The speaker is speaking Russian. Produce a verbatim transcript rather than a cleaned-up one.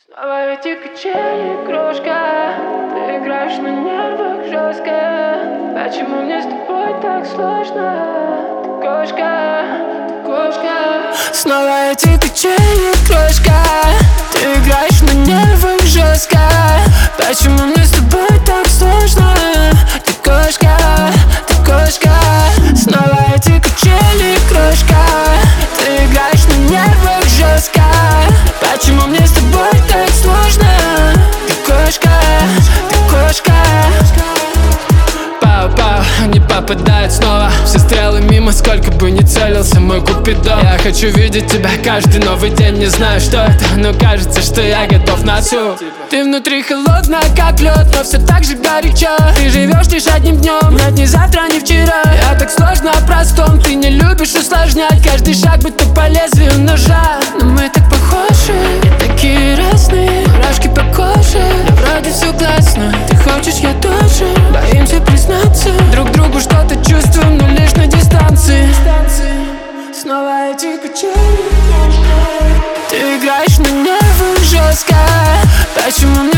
Снова эти качели, крошка. Ты играешь на нервах жестко. Почему мне с тобой так сложно? Ты кошка, ты кошка. Снова эти качели, крошка. Ты играешь на нервах жестко. Почему мне с тобой так сложно? Ты кошка, ты кошка. Снова эти качели, крошка. Ты играешь на нервах жестко. Почему мне с тобой так сложно? Ты кошка, ты кошка. Пау-пау, не попадает снова. Все стрелы мимо, сколько бы ни целился мой купидон. Я хочу видеть тебя каждый новый день. Не знаю, что это, но кажется, что я готов на всю. Ты внутри холодная, как лед, но все так же горячо. Ты живешь лишь одним днем, нет, ни завтра, ни вчера. Я так сложно о простом, ты не любишь усложнять. Каждый шаг будто по лезвию ножа. Но мы так похожи, и такие разные. Мурашки по коже, но вроде все классно. Ты хочешь, я тоже, боимся признаться. Друг другу что-то чувствуем, но лишь на дистанции. Снова эти качели. Ты играешь на нервах жестко. Почему